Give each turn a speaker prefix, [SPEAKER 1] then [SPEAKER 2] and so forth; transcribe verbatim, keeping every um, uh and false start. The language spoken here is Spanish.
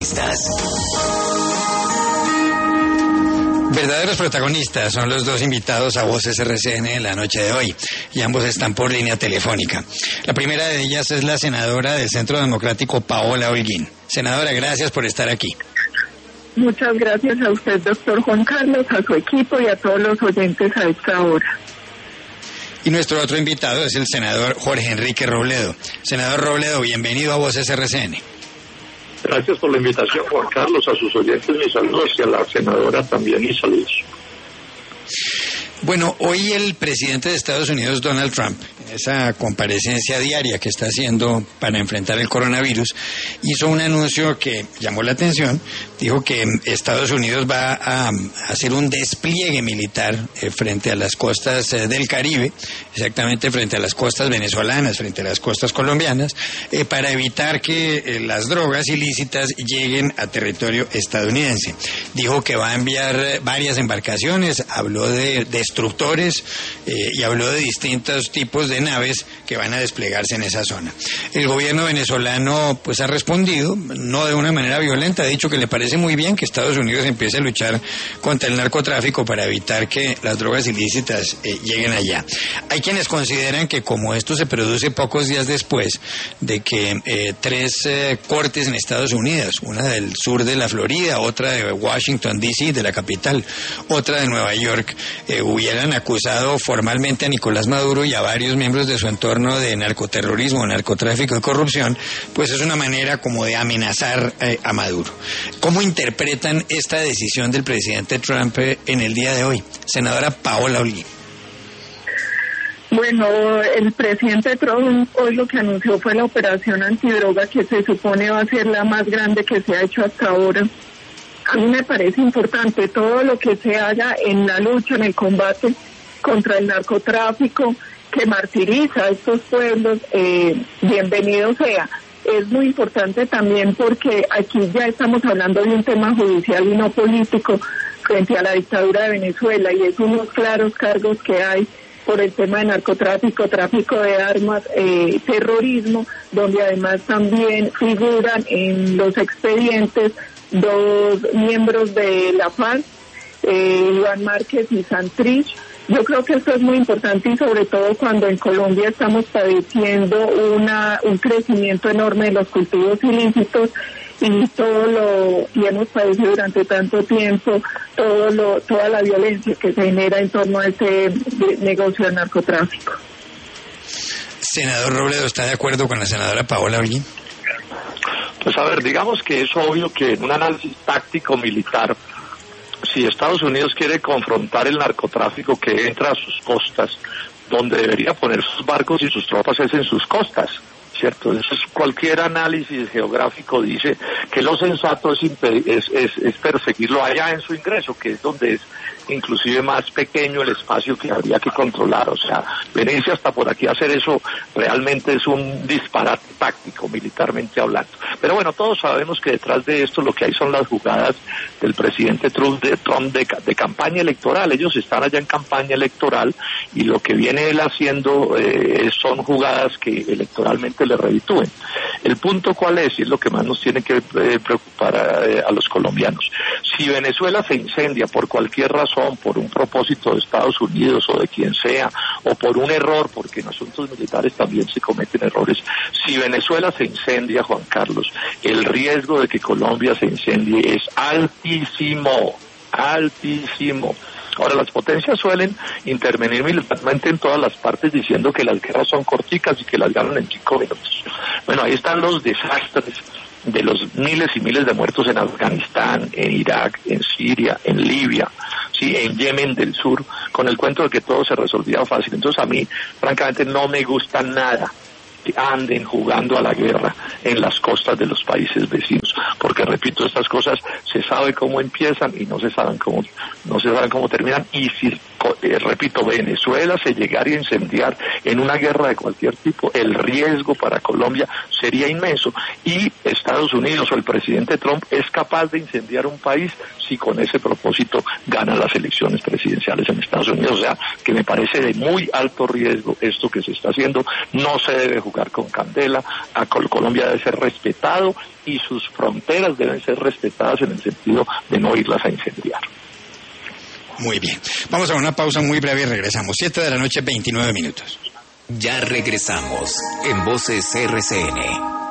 [SPEAKER 1] Verdaderos protagonistas son los dos invitados a Voces R C N en la noche de hoy, y ambos están por línea telefónica. La primera de ellas es la senadora del Centro Democrático, Paola Holguín. Senadora, gracias por estar aquí.
[SPEAKER 2] Muchas gracias a usted, doctor Juan Carlos, a su equipo y a todos los oyentes a esta hora.
[SPEAKER 1] Y nuestro otro invitado es el senador Jorge Enrique Robledo. Senador Robledo, bienvenido a Voces R C N.
[SPEAKER 3] Gracias por la invitación, Juan Carlos, a sus oyentes mis saludos y a la senadora también mis saludos.
[SPEAKER 1] Bueno, hoy el presidente de Estados Unidos, Donald Trump, en esa comparecencia diaria que está haciendo para enfrentar el coronavirus, hizo un anuncio que llamó la atención. Dijo que Estados Unidos va a hacer un despliegue militar eh, frente a las costas eh, del Caribe, exactamente frente a las costas venezolanas, frente a las costas colombianas, eh, para evitar que eh, las drogas ilícitas lleguen a territorio estadounidense. Dijo que va a enviar eh, varias embarcaciones, habló de destructores eh, y habló de distintos tipos de naves que van a desplegarse en esa zona. El gobierno venezolano pues ha respondido, no de una manera violenta, ha dicho que le parece muy bien que Estados Unidos empiece a luchar contra el narcotráfico para evitar que las drogas ilícitas eh, lleguen allá. Hay quienes consideran que como esto se produce pocos días después de que eh, tres eh, cortes en Estados Unidos, una del sur de la Florida, otra de Washington D C, de la capital, otra de Nueva York, eh, hubieran acusado formalmente a Nicolás Maduro y a varios miembros de su entorno de narcoterrorismo, narcotráfico y corrupción, pues es una manera como de amenazar eh, a Maduro. ¿Cómo interpretan esta decisión del presidente Trump eh, en el día de hoy? Senadora Paola Holguín.
[SPEAKER 2] Bueno, el presidente Trump hoy lo que anunció fue la operación antidroga, que se supone va a ser la más grande que se ha hecho hasta ahora. A mí me parece importante todo lo que se haga en la lucha, en el combate contra el narcotráfico, que martiriza a estos pueblos, eh, bienvenido sea. Es muy importante también porque aquí ya estamos hablando de un tema judicial y no político frente a la dictadura de Venezuela, y es unos claros cargos que hay por el tema de narcotráfico, tráfico de armas, eh, terrorismo, donde además también figuran en los expedientes dos miembros de la FARC, eh, Iván Márquez y Santrich. Yo creo que esto es muy importante, y sobre todo cuando en Colombia estamos padeciendo una un crecimiento enorme de los cultivos ilícitos y todo lo y hemos padecido durante tanto tiempo todo lo toda la violencia que se genera en torno a ese negocio del narcotráfico.
[SPEAKER 1] Senador Robledo, ¿está de acuerdo con la senadora Paola Holguín?
[SPEAKER 3] Pues a ver, digamos que es obvio que en un análisis táctico militar, si Estados Unidos quiere confrontar el narcotráfico que entra a sus costas, donde debería poner sus barcos y sus tropas es en sus costas, ¿cierto? Entonces cualquier análisis geográfico dice que lo sensato es, es, es, es perseguirlo allá en su ingreso, que es donde es inclusive más pequeño el espacio que habría que controlar. O sea, venirse hasta por aquí a hacer eso realmente es un disparate táctico, militarmente hablando. Pero bueno, todos sabemos que detrás de esto lo que hay son las jugadas del presidente Trump de, Trump de, de campaña electoral. Ellos están allá en campaña electoral y lo que viene él haciendo eh, son jugadas que electoralmente le reditúen. El punto cuál es, y es lo que más nos tiene que eh, preocupar a, eh, a los colombianos. Si Venezuela se incendia por cualquier razón, por un propósito de Estados Unidos o de quien sea, o por un error, porque en asuntos militares también se cometen errores, si Venezuela se incendia, Juan Carlos, el riesgo de que Colombia se incendie es altísimo, altísimo. Ahora, las potencias suelen intervenir militarmente en todas las partes diciendo que las guerras son corticas y que las ganan en cinco minutos. Bueno, ahí están los desastres de los miles y miles de muertos en Afganistán, en Irak, en Siria, en Libia, sí, en Yemen del Sur, con el cuento de que todo se resolvía fácil. Entonces a mí, francamente, no me gusta nada que anden jugando a la guerra en las costas de los países vecinos, porque repito, estas cosas se sabe cómo empiezan y no se saben cómo no se saben cómo terminan, y si eh, repito, Venezuela se llegara a incendiar en una guerra de cualquier tipo, el riesgo para Colombia sería inmenso. Y Estados Unidos o el presidente Trump es capaz de incendiar un país si con ese propósito gana las elecciones presidenciales en Estados Unidos. O sea, que me parece de muy alto riesgo esto que se está haciendo. No se debe jugar con candela. A Colombia debe ser respetado y sus fronteras deben ser respetadas en el sentido de no irlas a incendiar.
[SPEAKER 1] Muy bien. Vamos a una pausa muy breve y regresamos. Siete de la noche, veintinueve minutos.
[SPEAKER 4] Ya regresamos en Voces R C N.